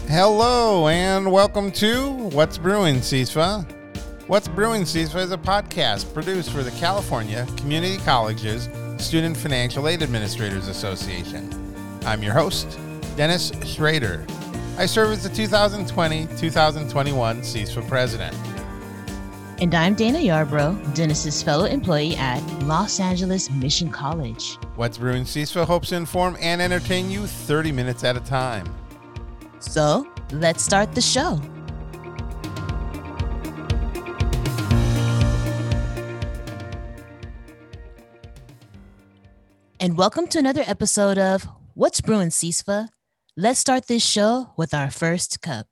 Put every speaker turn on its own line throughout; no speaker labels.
Hello and welcome to What's Brewing, CISFA. What's Brewing, CISFA is a podcast produced for the California Community Colleges Student Financial Aid Administrators Association. I'm your host, Dennis Schrader. I serve as the 2020-2021 CISFA president.
And I'm Dana Yarbrough, Dennis's fellow employee at Los Angeles Mission College.
What's Brewing, CISFA hopes to inform and entertain you 30 minutes at a time.
So, let's start the show. And welcome to another episode of What's Brewing, CISFA. Let's start this show with our first cup.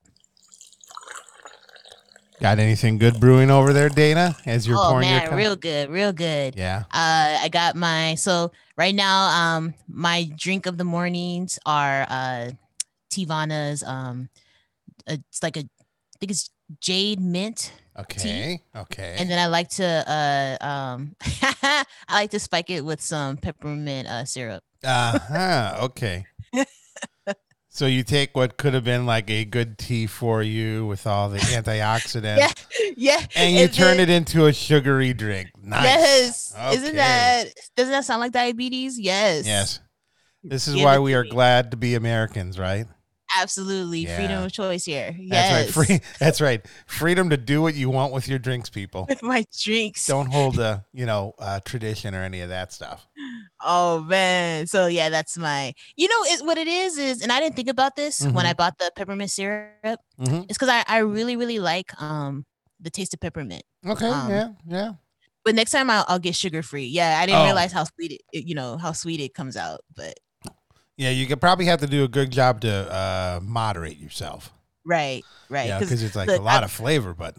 Got anything good brewing over there, Dana, as you're pouring your cup?
Real good.
Yeah.
I got so right now, my drink of the mornings are Teavana's, it's like I think it's jade mint tea.
Okay.
And then I like to I like to spike it with some peppermint syrup.
Okay. So you take what could have been like a good tea for you with all the antioxidants.
Yeah.
And you turn it into a sugary drink. Nice.
Yes.
Okay.
Doesn't that sound like diabetes? Yes.
This is why we are glad to be Americans, right?
Absolutely. Yeah. Freedom of choice here.
Yes. That's right. Freedom to do what you want with your drinks, people.
With my drinks.
Don't hold a tradition or any of that stuff.
Oh, man. So, yeah, that's my, what it is, and I didn't think about this when I bought the peppermint syrup. It's because I really, really like the taste of peppermint.
Okay. Yeah.
But next time I'll get sugar free. Yeah. I didn't realize how sweet how sweet it comes out, but.
Yeah, you could probably have to do a good job to moderate yourself.
Right.
Yeah, because it's like a lot of flavor, but.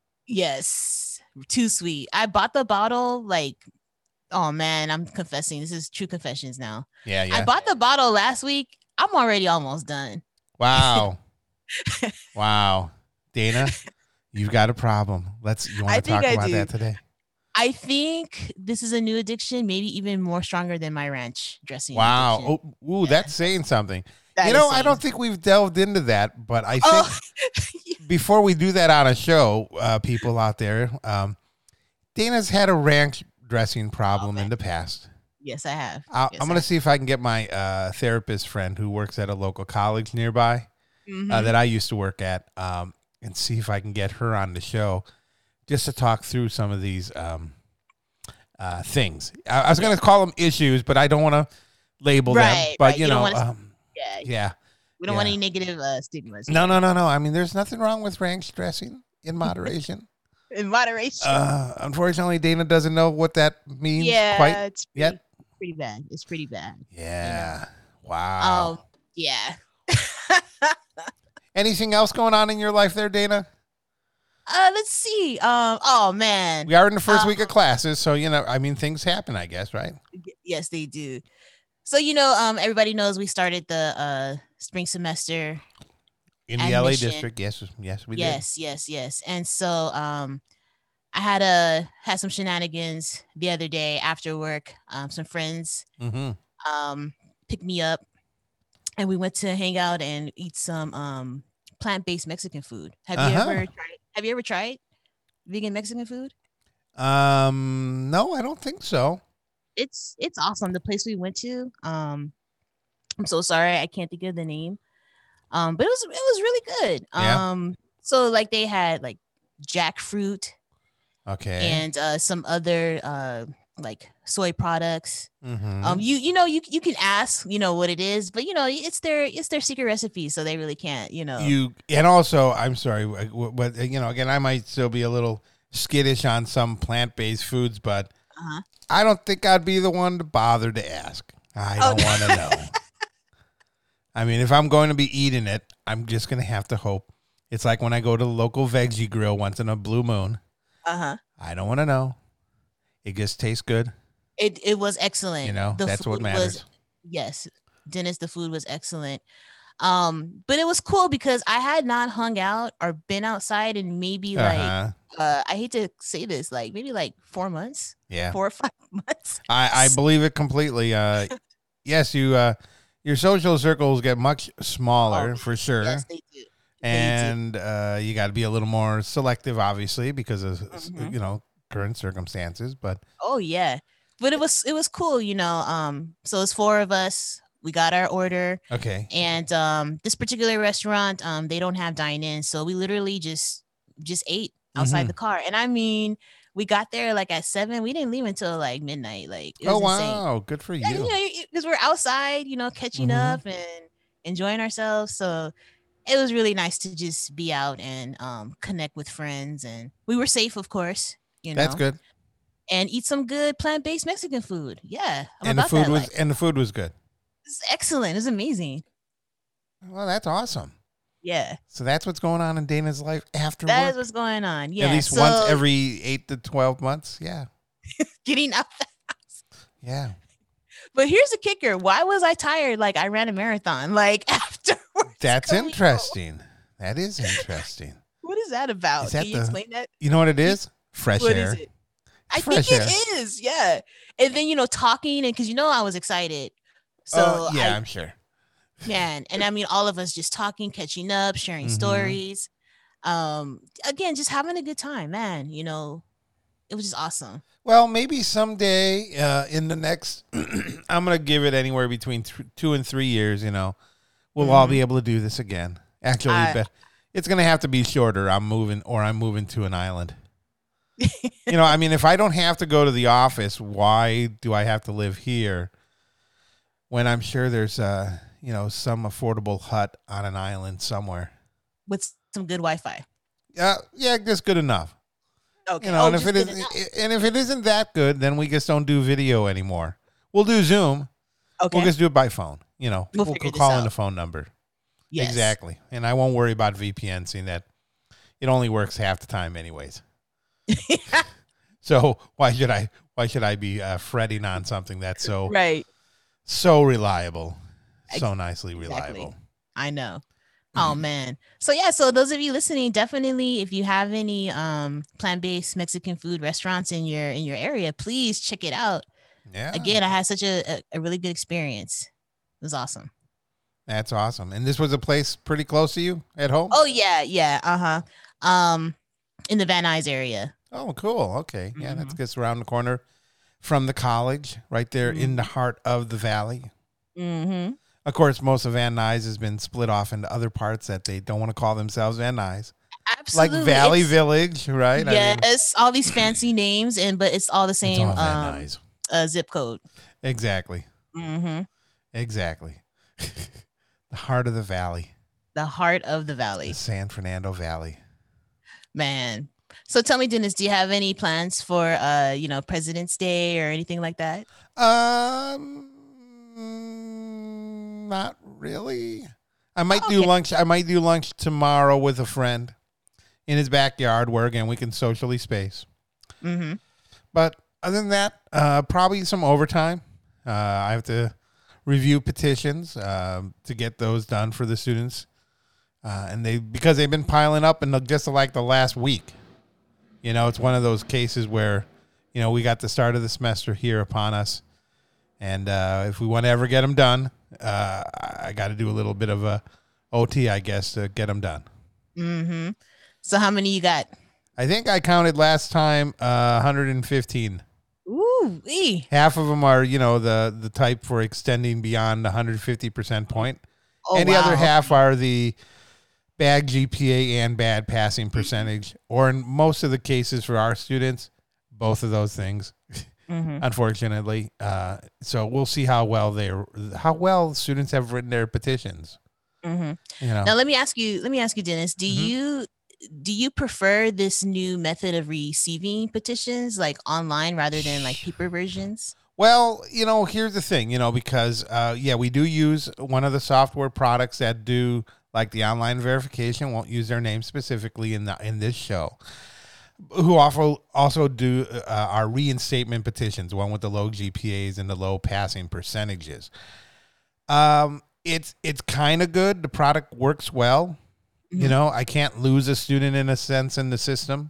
Yes, too sweet. I bought the bottle oh man, I'm confessing. This is true confessions now.
Yeah.
I bought the bottle last week. I'm already almost done.
Wow. Wow. Dana, you've got a problem. You want to talk about that today?
I think this is a new addiction, maybe even more stronger than my ranch dressing.
Wow.
Addiction.
That's saying something. I don't think we've delved into that, but I think before we do that on a show, people out there, Dana's had a ranch dressing problem in the past.
Yes, I have.
I'm going to see if I can get my therapist friend who works at a local college nearby that I used to work at and see if I can get her on the show just to talk through some of these things. I was going to call them issues, but I don't want to label them. But,
We don't want any negative stigmas.
No. I mean, there's nothing wrong with ranch dressing in moderation.
In moderation.
Unfortunately, Dana doesn't know what that means quite yet.
Pretty bad. It's pretty bad.
Yeah. Wow.
Yeah.
Anything else going on in your life there, Dana?
Let's see. Oh man.
We are in the first week of classes, so things happen, I guess, right?
Yes, they do. So everybody knows we started the spring semester
in the LA district. Yes, we did.
Yes. And so I had some shenanigans the other day after work. Some friends picked me up, and we went to hang out and eat some plant-based Mexican food. Have you ever tried vegan Mexican food?
No, I don't think so.
It's awesome. The place we went to, I'm so sorry I can't think of the name. But it was really good.
Yeah.
So they had jackfruit,
okay,
and some other soy products. You can ask what it is, but it's their secret recipe, so they really can't
and also I'm sorry, but again, I might still be a little skittish on some plant-based foods, but I don't think I'd be the one to bother to ask. I don't want to know. I mean, if I'm going to be eating it, I'm just going to have to hope. It's like when I go to the local veggie grill once in a blue moon. I don't want to know. It just tastes good.
It was excellent.
That's what matters.
Yes, Dennis, the food was excellent. But it was cool because I had not hung out or been outside in maybe I hate to say this, maybe 4 months.
Yeah.
4 or 5 months.
I believe it completely. Yes, you your social circles get much smaller for sure.
Yes, they do.
And you got to be a little more selective, obviously, because of current circumstances. But
yeah, but it was cool, So it's 4 of us. We got our order.
Okay.
And this particular restaurant, they don't have dine-in, so we literally just ate outside the car. And I mean, we got there like at 7. We didn't leave until like midnight. Like, it was insane.
Wow, good for you.
Yeah, because we're outside, catching up and enjoying ourselves. So it was really nice to just be out and connect with friends, and we were safe, of course.
That's good.
And eat some good plant-based Mexican food. Yeah,
the food was good.
It's excellent. It's amazing.
Well, that's awesome.
Yeah.
So that's what's going on in Dana's life after work?
That is what's going on. Yeah.
At least once every 8 to 12 months. Yeah.
Getting out the house.
Yeah.
But here's the kicker. Why was I tired? Like, I ran a marathon, like, afterwards.
That's interesting. That is interesting.
What is that about? Can you explain that?
You know what it is? Fresh air. What is it?
I think it is. Yeah. And then, talking, and because, I was excited. So
I'm sure.
Man, and I mean, all of us just talking, catching up, sharing stories. Again, just having a good time, man. It was just awesome.
Well, maybe someday in the next, I'm going to give it anywhere between 2 and 3 years, we'll all be able to do this again. Actually, it's going to have to be shorter. I'm moving to an island. I mean, if I don't have to go to the office, why do I have to live here when I'm sure there's some affordable hut on an island somewhere
with some good Wi-Fi?
Yeah, just good enough.
Okay.
And if it isn't that good, then we just don't do video anymore. We'll do Zoom. Okay. We'll just do it by phone. We'll call in the phone number. Yes. Exactly. And I won't worry about VPN, seeing that it only works half the time anyways. So why should I be fretting on something that's so so reliable, so nicely reliable?
I know. Oh man. So those of you listening, definitely, if you have any plant-based Mexican food restaurants in your area, please check it out. Yeah. Again, I had such a really good experience. It was awesome.
That's awesome. And this was a place pretty close to you at home?
Oh yeah. In the Van Nuys area.
Oh, cool. Okay. Yeah, that's just around the corner from the college, right there in the heart of the valley. Mm-hmm. Of course, most of Van Nuys has been split off into other parts that they don't want to call themselves Van Nuys.
Absolutely.
Like Valley Village, right?
Yes, all these fancy names, but it's all the same zip code.
Exactly. Mm-hmm. Exactly. The heart of the valley.
The heart of the valley.
The San Fernando Valley.
Man. So tell me, Dennis, do you have any plans for President's Day or anything like that?
Not really. I might do lunch. I might do lunch tomorrow with a friend in his backyard, where again we can socially space. Mm-hmm. But other than that, probably some overtime. I have to review petitions to get those done for the students, and because they've been piling up in just like the last week. It's one of those cases where, we got the start of the semester here upon us, and if we want to ever get them done, I got to do a little bit of a OT, I guess, to get them done.
Mm-hmm. So how many you got?
I think I counted last time 115.
Ooh,
half of them are, the type for extending beyond the 150% point, and the other half are the bad GPA and bad passing percentage, or in most of the cases for our students, both of those things. Unfortunately, so we'll see how well students have written their petitions.
Now let me ask you, Dennis, do you prefer this new method of receiving petitions, like online rather than like paper versions?
Well, here's the thing, because we do use one of the software products that do like the online verification. Won't use their name specifically in this show. Who also do our reinstatement petitions, one with the low GPAs and the low passing percentages. It's kind of good. The product works well. I can't lose a student in a sense in the system.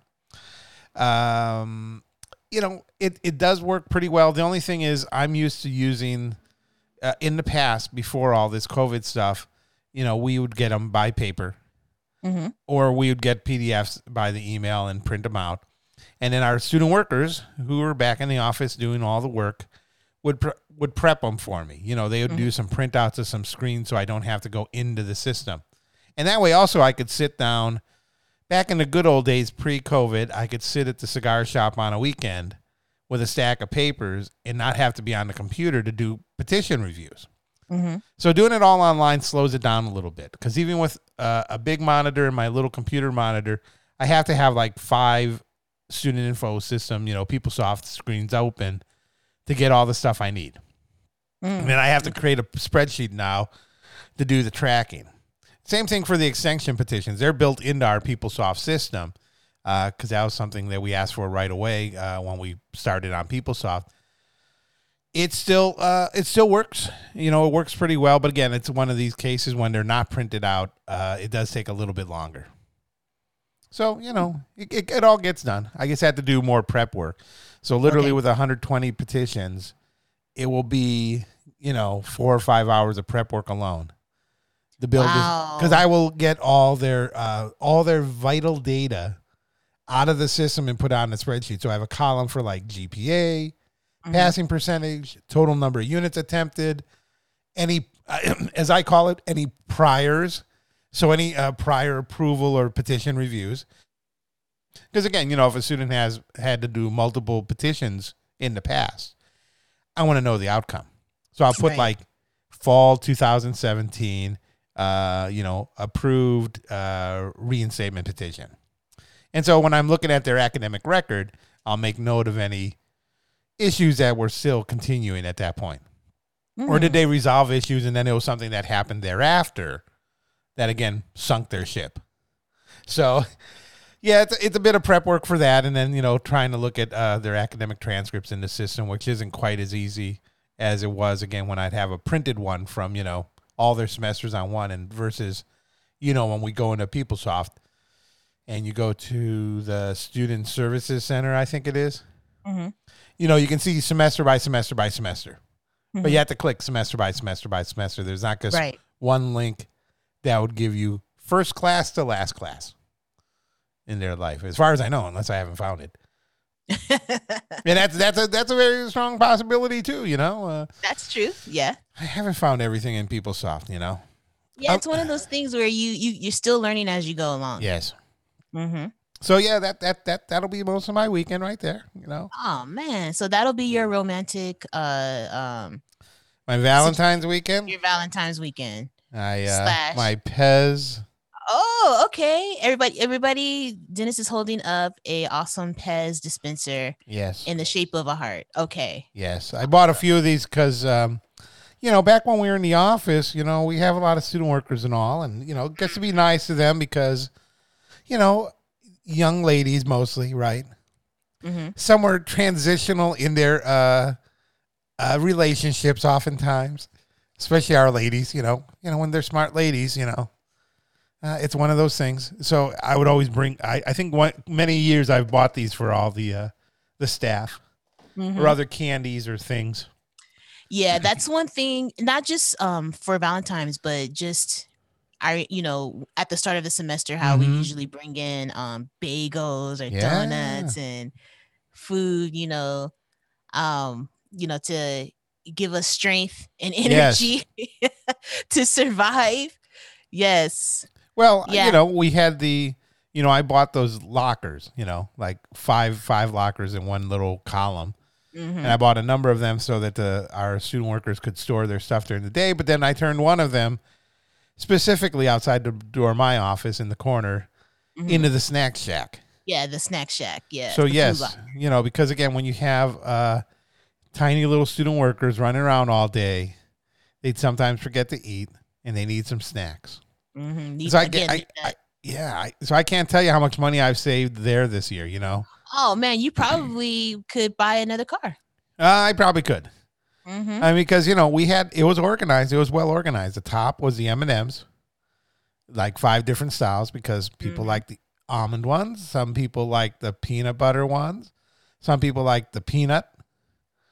It does work pretty well. The only thing is I'm used to using in the past, before all this COVID stuff, we would get them by paper, or we would get PDFs by the email and print them out. And then our student workers, who were back in the office doing all the work, would prep them for me. They would do some printouts of some screens so I don't have to go into the system. And that way also I could sit down. Back in the good old days pre-COVID, I could sit at the cigar shop on a weekend with a stack of papers and not have to be on the computer to do petition reviews. So doing it all online slows it down a little bit, because even with a big monitor and my little computer monitor, I have to have like 5 student info system, PeopleSoft screens open to get all the stuff I need. And then I have to create a spreadsheet now to do the tracking. Same thing for the extension petitions. They're built into our PeopleSoft system, because that was something that we asked for right away when we started on PeopleSoft. It still works. It works pretty well. But again, it's one of these cases when they're not printed out, it does take a little bit longer. So, it all gets done. I just had to do more prep work. So literally with 120 petitions, it will be, 4 or 5 hours of prep work alone. The build because I will get all their vital data out of the system and put it on the spreadsheet. So I have a column for like GPA, passing percentage, total number of units attempted, any, as I call it, any priors. So any prior approval or petition reviews. Because again, if a student has had to do multiple petitions in the past, I want to know the outcome. So I'll put like fall 2017, approved reinstatement petition. And so when I'm looking at their academic record, I'll make note of any issues that were still continuing at that point. Or did they resolve issues and then it was something that happened thereafter that, again, sunk their ship. So, yeah, it's a bit of prep work for that. And then, trying to look at their academic transcripts in the system, which isn't quite as easy as it was, again, when I'd have a printed one from, all their semesters on one, and versus, when we go into PeopleSoft and you go to the Student Services Center, I think it is. You can see semester by semester by semester. But you have to click semester by semester by semester. There's not just one link that would give you first class to last class in their life, as far as I know, unless I haven't found it. And that's a very strong possibility too,
That's true. Yeah.
I haven't found everything in PeopleSoft,
Yeah, it's one of those things where you're still learning as you go along.
Yes. So yeah, that'll be most of my weekend right there,
Oh man, so that'll be your romantic
my Valentine's weekend.
Your Valentine's weekend.
My Pez.
Oh, okay. Everybody, Dennis is holding up a awesome Pez dispenser.
Yes.
In the shape of a heart. Okay.
Yes, I bought a few of these because, back when we were in the office, we have a lot of student workers and all, and it gets to be nice to them because, young ladies mostly, right? Some were transitional in their relationships, oftentimes, especially our ladies. When they're smart ladies, it's one of those things. So I would always bring. I think many years I've bought these for all the staff or other candies or things.
Yeah, that's one thing. Not just for Valentine's, but just. At the start of the semester, how we usually bring in bagels or donuts and food, to give us strength and energy to survive. Yes.
Well, we had I bought those lockers, like five lockers in one little column. And I bought a number of them so that our student workers could store their stuff during the day. But then I turned one of them specifically outside the door of my office in the corner into the snack shack.
Yeah, the snack shack. Yeah.
So yes, because again, when you have tiny little student workers running around all day, they'd sometimes forget to eat and they need some snacks. So so I can't tell you how much money I've saved there this year,
Oh man, you probably could buy another car.
I probably could. Because, it was organized. It was well organized. The top was the M&Ms, like 5 different styles because people like the almond ones. Some people like the peanut butter ones. Some people like the peanut.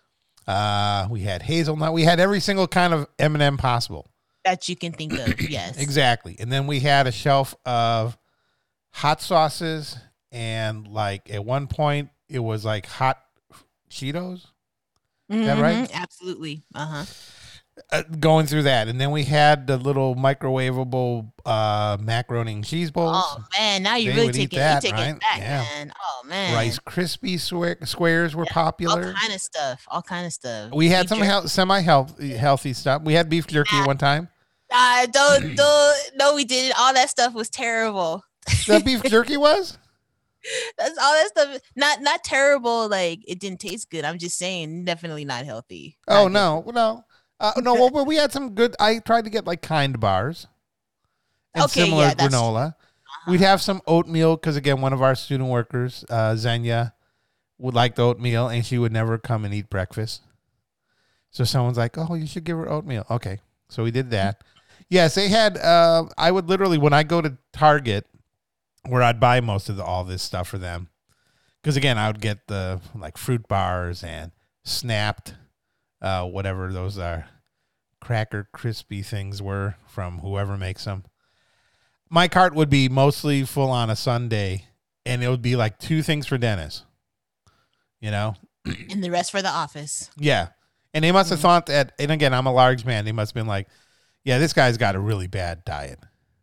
We had hazelnut. We had every single kind of M&M possible
that you can think of. Yes,
exactly. And then we had a shelf of hot sauces, and like at one point it was like hot Cheetos. Is that right?
Absolutely.
Going through that, and then we had the little microwavable macaroni and cheese bowls.
Oh man, now you really take it back, man. Oh man,
Rice Krispie squares were popular.
All kind of stuff.
We had some semi-healthy stuff. We had beef jerky one time.
Don't. No, we didn't. All that stuff was terrible.
The beef jerky was.
That's all that stuff. Not terrible. Like it didn't taste good. I'm just saying, definitely not healthy.
Oh no. Well, but we had some good. I tried to get like Kind bars and similar granola. We'd have some oatmeal because again, one of our student workers, Zenya, would like the oatmeal, and she would never come and eat breakfast. So someone's like, "Oh, you should give her oatmeal." Okay, so we did that. Yes, they had. I would literally, when I go to Target, where I'd buy most of all this stuff for them, because again, I would get the like fruit bars and Snapped. Whatever those are, cracker crispy things were from whoever makes them. My cart would be mostly full on a Sunday, and it would be like 2 things for Dennis, and
the rest for the office.
Yeah, and they must have thought that. And again, I'm a large man. They must have been like, "Yeah, this guy's got a really bad diet."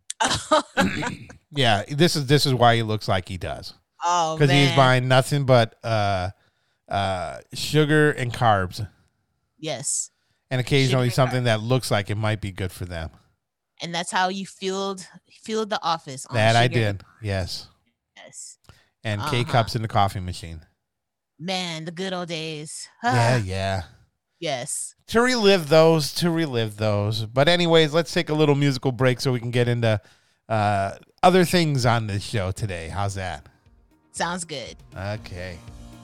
Yeah, this is why he looks like he does.
Oh,
because he's buying nothing but sugar and carbs.
Yes.
And occasionally something that looks like it might be good for them.
And that's how you fueled the office.
That I did. Yes.
Yes.
And K-cups in the coffee machine.
Man, the good old days.
Yeah.
Yes.
To relive those. But anyways, let's take a little musical break so we can get into other things on this show today. How's that?
Sounds good.
Okay.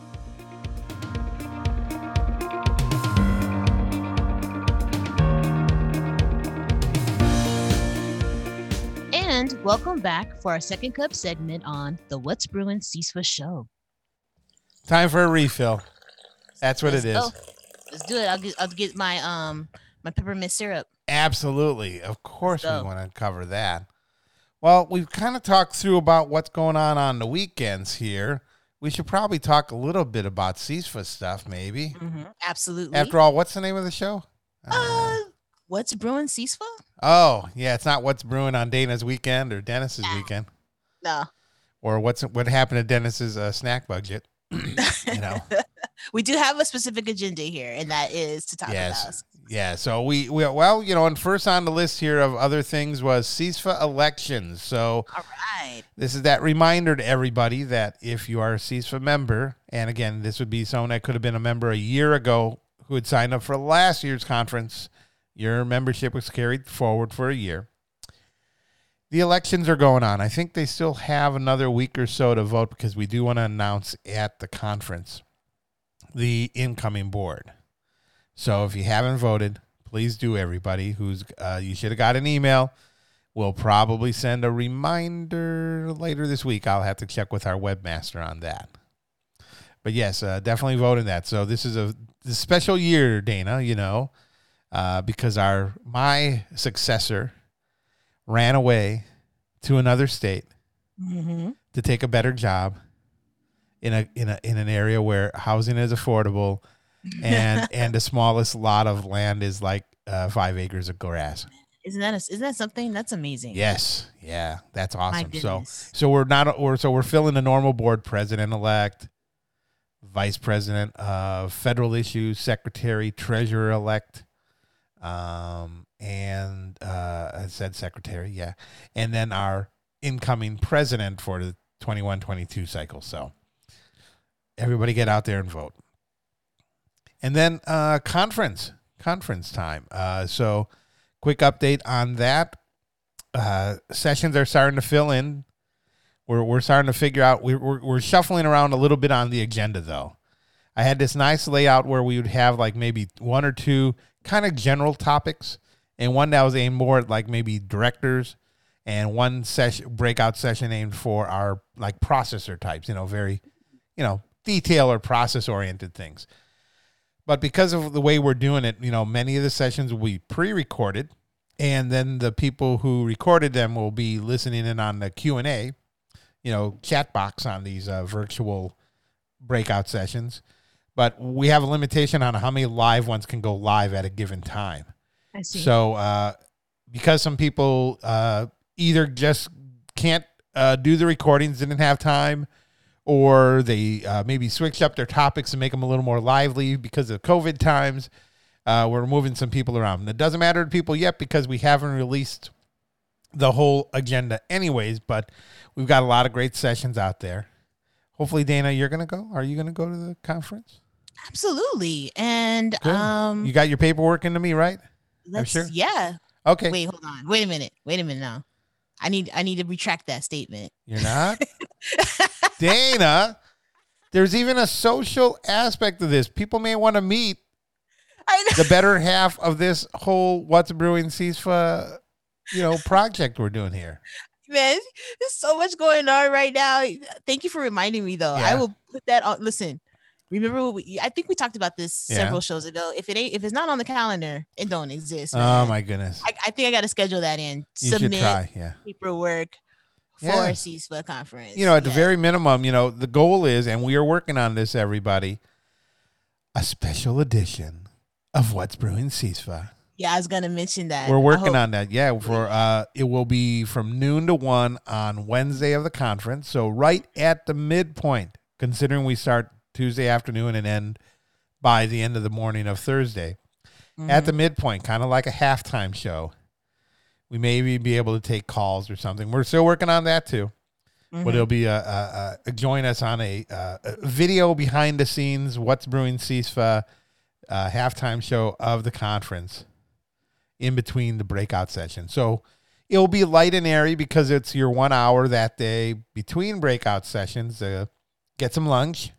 And welcome back for our second cup segment on the What's Brewing CISFA show.
Time for a refill. That's what it is.
Let's do it. I'll get my my peppermint syrup.
Absolutely. Of course we want to cover that. Well, we've kind of talked through about what's going on the weekends here. We should probably talk a little bit about CISFA stuff, maybe.
Mm-hmm. Absolutely.
After all, what's the name of the show?
What's Brewing CISFA?
Oh, yeah, it's not What's Brewing on Dana's weekend or Dennis's weekend.
No.
Or what happened to Dennis's snack budget.
We do have a specific agenda here, and that is to talk about.
Yeah, so we and first on the list here of other things was CISFA elections. So
all right.
This is that reminder to everybody that if you are a CISFA member, and again, this would be someone that could have been a member a year ago who had signed up for last year's conference, your membership was carried forward for a year. The elections are going on. I think they still have another week or so to vote because we do want to announce at the conference the incoming board. So if you haven't voted, please do, everybody. You should have got an email. We'll probably send a reminder later this week. I'll have to check with our webmaster on that. But yes, definitely vote in that. So this is a special year, Dana, because my successor ran away to another state to take a better job in an area where housing is affordable and the smallest lot of land is like 5 acres of grass.
Isn't that something? That's amazing.
Yes. Yeah, that's awesome.
My goodness.
So we're filling the normal board, president-elect, vice president of federal issues, secretary, treasurer-elect, and I said secretary, yeah. And then our incoming president for the 21-22 cycle. So everybody get out there and vote. And then conference time. So quick update on that. Sessions are starting to fill in. We're starting to figure out. We're shuffling around a little bit on the agenda, though. I had this nice layout where we would have like maybe 1 or 2 kind of general topics, and one that was aimed more at like maybe directors, and one breakout session aimed for our like processor types. Very, detail or process oriented things. But because of the way we're doing it, many of the sessions will be pre-recorded, and then the people who recorded them will be listening in on the Q&A, chat box on these virtual breakout sessions. But we have a limitation on how many live ones can go live at a given time.
I see.
So because some people either just can't do the recordings, didn't have time, or they maybe switch up their topics and make them a little more lively because of COVID times, we're moving some people around. And it doesn't matter to people yet because we haven't released the whole agenda anyways, but we've got a lot of great sessions out there. Hopefully, Dana, you're going to go? Are you going to go to the conference?
Absolutely. And
you got your paperwork into me, right?
I'm sure. Yeah.
Okay.
Wait, hold on. Wait a minute now. I need to retract that statement.
You're not? Dana, there's even a social aspect of this. People may want to meet the better half of this whole What's Brewing CISFA, project we're doing here.
Man, there's so much going on right now. Thank you for reminding me, though. Yeah. I will put that on. Listen, remember I think we talked about this several shows ago. If it's not on the calendar, it don't exist. Man.
Oh my goodness!
I think I got to schedule that in.
You should try.
Paperwork for CISFA conference.
At the very minimum, the goal is, and we are working on this, everybody, a special edition of What's Brewing CISFA.
Yeah, I was gonna mention that.
We're working on that. Yeah, it will be from noon to 1 on Wednesday of the conference. So right at the midpoint, considering we start Tuesday afternoon and end by the end of the morning of Thursday. Mm-hmm. At the midpoint, kind of like a halftime show. We may be able to take calls or something. We're still working on that too. Mm-hmm. But it'll be join us on a video behind the scenes What's Brewing CISFA halftime show of the conference in between the breakout session. So it'll be light and airy because it's your 1 hour that day between breakout sessions. Get some lunch.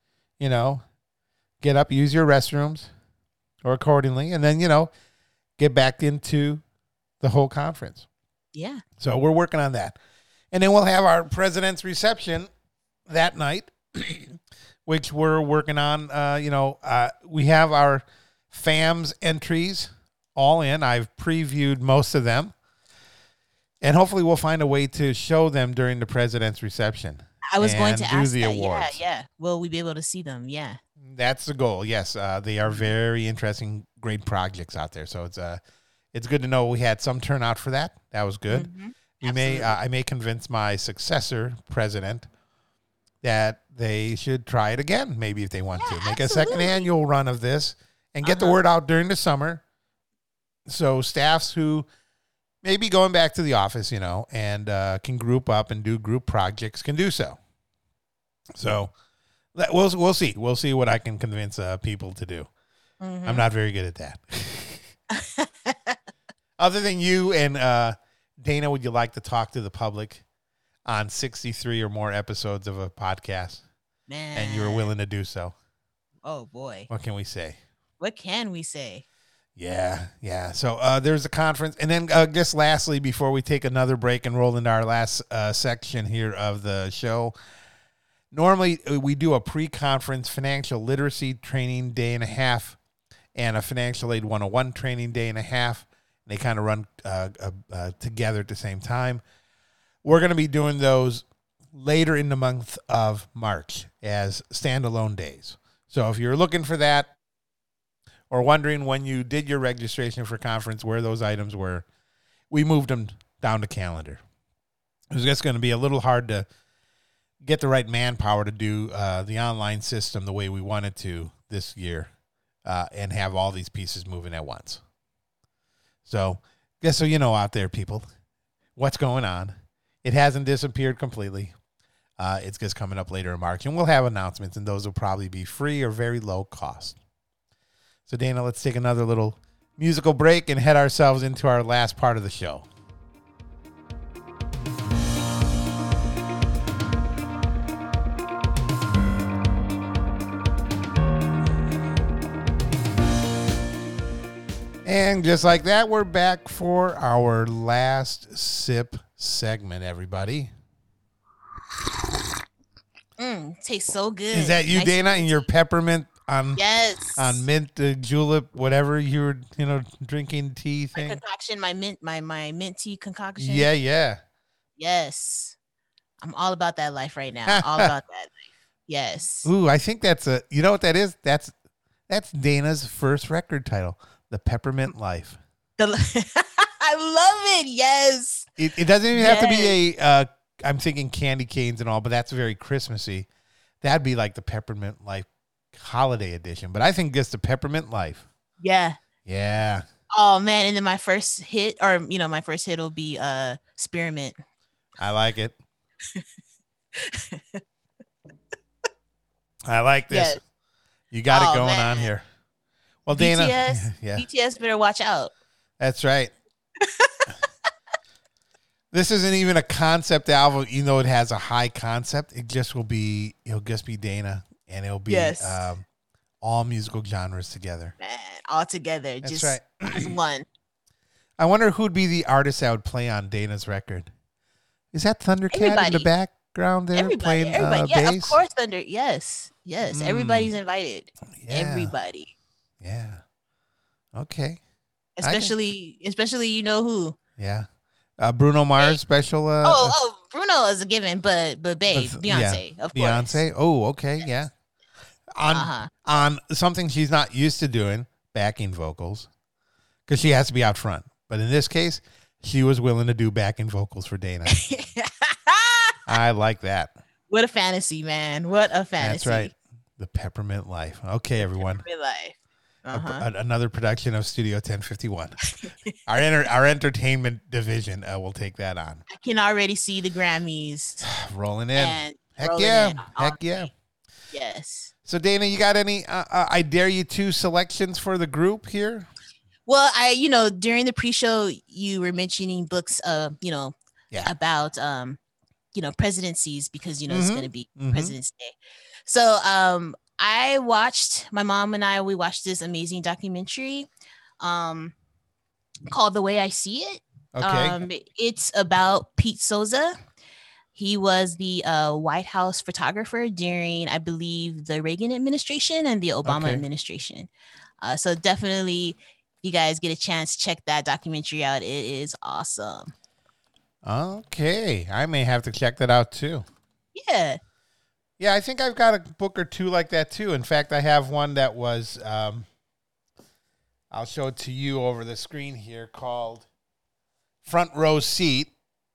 Get up, use your restrooms or accordingly, and then, get back into the whole conference.
Yeah.
So we're working on that. And then we'll have our president's reception that night, which we're working on. We have our FAMS entries all in. I've previewed most of them. And hopefully we'll find a way to show them during the president's reception.
I was going to ask
the
that.
Awards.
Yeah. Will we be able to see them? Yeah.
That's the goal. Yes. They are very interesting, great projects out there. So it's good to know we had some turnout for that. That was good. Mm-hmm. I may convince my successor president that they should try it again. Maybe if they want to make a second annual run of this and get the word out during the summer. So staffs who may be going back to the office, and can group up and do group projects can do so. So we'll see. We'll see what I can convince people to do. Mm-hmm. I'm not very good at that. Other than you and Dana, would you like to talk to the public on 63 or more episodes of a podcast?
Man.
And you're willing to do so?
Oh, boy.
What can we say? Yeah. So there's a conference. And then just lastly, before we take another break and roll into our last section here of the show, normally we do a pre-conference financial literacy training day and a half and a financial aid 101 training day and a half. They kind of run together at the same time. We're going to be doing those later in the month of March as standalone days. So if you're looking for that, or wondering when you did your registration for conference where those items were, we moved them down to calendar. It was just going to be a little hard to get the right manpower to do the online system the way we wanted to this year and have all these pieces moving at once. So just so you know out there, people, what's going on. It hasn't disappeared completely. It's just coming up later in March, and we'll have announcements, and those will probably be free or very low cost. So, Dana, let's take another little musical break and head ourselves into our last part of the show. And just like that, we're back for our last sip segment, everybody.
Tastes so good.
Is that you, nice Dana, and your peppermint on
Yes.
mint julep, whatever you were, drinking tea
My
thing.
concoction, my mint tea concoction.
Yeah, yeah.
Yes. I'm all about that life right now. All about that life. Yes.
Ooh, I think that's you know what that is? That's Dana's first record title, The Peppermint Life.
I love it. Yes.
It doesn't even have to be I'm thinking candy canes and all, but that's very Christmassy. That'd be like the Peppermint Life holiday edition. But I think just the Peppermint Life.
Yeah.
Yeah.
Oh man. And then my first hit will be Spearmint.
I like it. I like this. Yes. You got it going on here. Well, Dana.
BTS better watch out.
That's right. This isn't even a concept album, even though it has a high concept. It'll just be Dana, and it'll be all musical genres together.
Man, all together.
That's
just,
right.
Just one.
I wonder who'd be the artist that would play on Dana's record. Is that Thundercat in the background there playing
yeah,
bass?
Of course, Yes. Everybody's invited.
Yeah.
Everybody.
Yeah. Okay.
Especially you know who.
Yeah. Bruno Mars special.
Bruno is a given, but babe, Beyonce, of course.
Beyonce. Oh, okay, yeah. On something she's not used to doing, backing vocals, because she has to be out front. But in this case, she was willing to do backing vocals for Dana. I like that.
What a fantasy, man! What a fantasy.
That's right. The Peppermint Life. Okay, everyone.
Peppermint Life.
Another production of Studio 1051. Our entertainment division will take that on.
I can already see the Grammys
rolling in. Heck yeah.
Yes.
So Dana, you got any I Dare You To selections for the group here?
Well, during the pre-show you were mentioning books about presidencies, because it's going to be President's Day. So my mom and I watched this amazing documentary called The Way I See It.
Okay.
It's about Pete Souza. He was the White House photographer during, I believe, the Reagan administration and the Obama administration. So definitely, if you guys get a chance, check that documentary out. It is awesome.
Okay. I may have to check that out too.
Yeah.
Yeah, I think I've got a book or two like that too. In fact, I have one that was, I'll show it to you over the screen here, called Front Row Seat.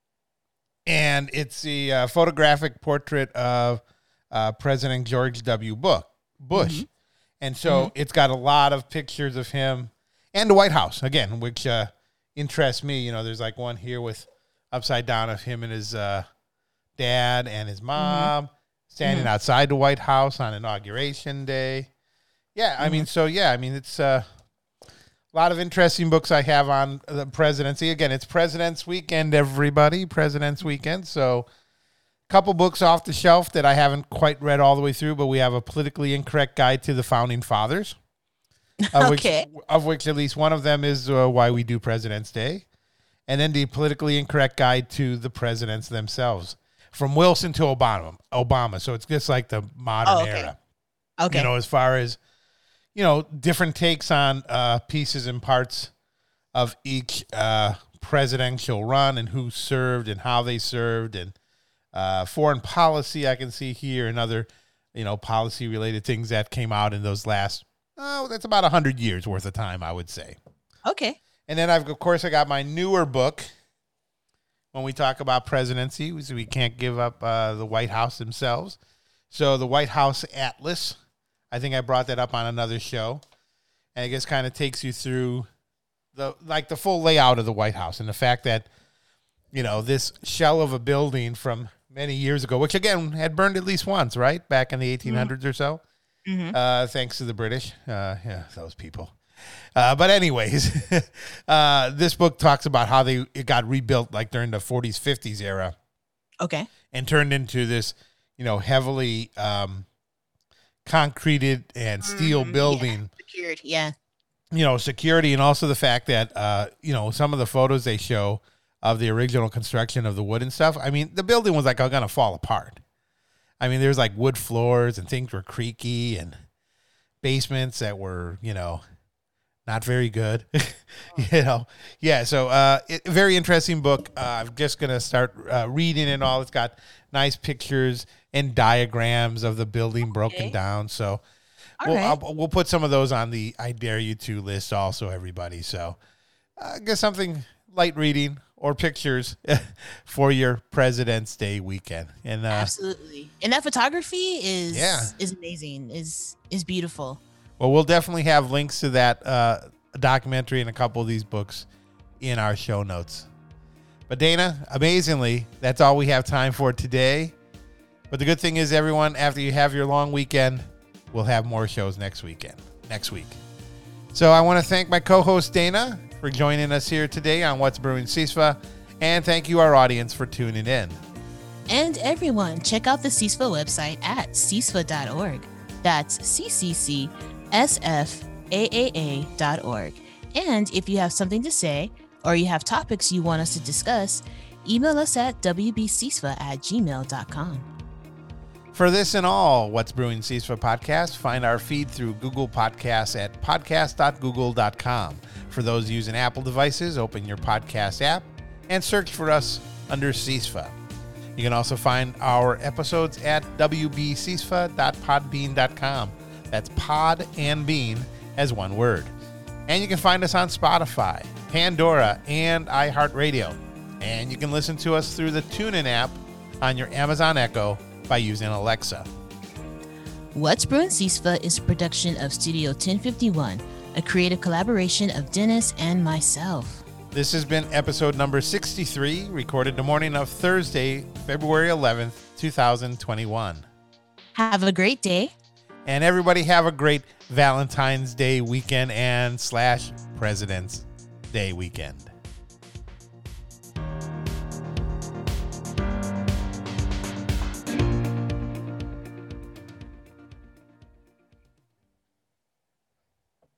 And it's the photographic portrait of President George W. Bush. Mm-hmm. And so it's got a lot of pictures of him and the White House, again, which interests me. There's like one here with upside down of him and his dad and his mom standing outside the White House on Inauguration Day. Yeah, I mean, it's a lot of interesting books I have on the presidency. Again, it's President's Weekend, everybody. President's Weekend. So a couple books off the shelf that I haven't quite read all the way through, but we have A Politically Incorrect Guide to the Founding Fathers, of which at least one of them is Why We Do President's Day. And then the Politically Incorrect Guide to the Presidents Themselves, from Wilson to Obama. So it's just like the modern era. Okay. As far as, different takes on pieces and parts of each presidential run and who served and how they served, and foreign policy I can see here, and other, policy related things that came out in those last, that's about 100 years worth of time, I would say.
Okay.
And then I got my newer book. When we talk about presidency, we can't give up the White House themselves. So the White House Atlas, I think I brought that up on another show. And it just kind of takes you through the full layout of the White House, and the fact that, this shell of a building from many years ago, which again had burned at least once, right? Back in the 1800s or so. Mm-hmm. Thanks to the British. Yeah, those people. But anyways, this book talks about how it got rebuilt like during the 40s, 50s era.
Okay.
And turned into this, heavily concreted and steel building.
Secured, yeah.
Security, and also the fact that, some of the photos they show of the original construction of the wood and stuff, I mean, the building was like going to fall apart. I mean, there's like wood floors and things were creaky, and basements that were, not very good. Yeah. So very interesting book. I'm just going to start reading it all. It's got nice pictures and diagrams of the building broken down. So we'll put some of those on the I Dare You To list also, everybody. So I guess something light reading or pictures for your President's Day weekend. And
absolutely. And that photography is amazing, is beautiful.
Well, we'll definitely have links to that documentary and a couple of these books in our show notes. But Dana, amazingly, that's all we have time for today. But the good thing is, everyone, after you have your long weekend, we'll have more shows next week. So I want to thank my co-host Dana for joining us here today on What's Brewing CISFA, and thank you, our audience, for tuning in.
And everyone, check out the CISFA website at CISFA.org. That's CCCSFAAA.org. And if you have something to say, or you have topics you want us to discuss, email us at wbcisfa@gmail.com.
For this and all What's Brewing CISFA podcast, find our feed through Google Podcasts at podcast.google.com. For those using Apple devices, open your podcast app and search for us under CISFA. You can also find our episodes at wbcisfa.podbean.com. That's pod and bean as one word. And you can find us on Spotify, Pandora, and iHeartRadio. And you can listen to us through the TuneIn app on your Amazon Echo by using Alexa.
What's Brewing CISFA is a production of Studio 1051, a creative collaboration of Dennis and myself.
This has been episode number 63, recorded the morning of Thursday, February 11th, 2021.
Have a great day.
And everybody have a great Valentine's Day weekend and / President's Day weekend.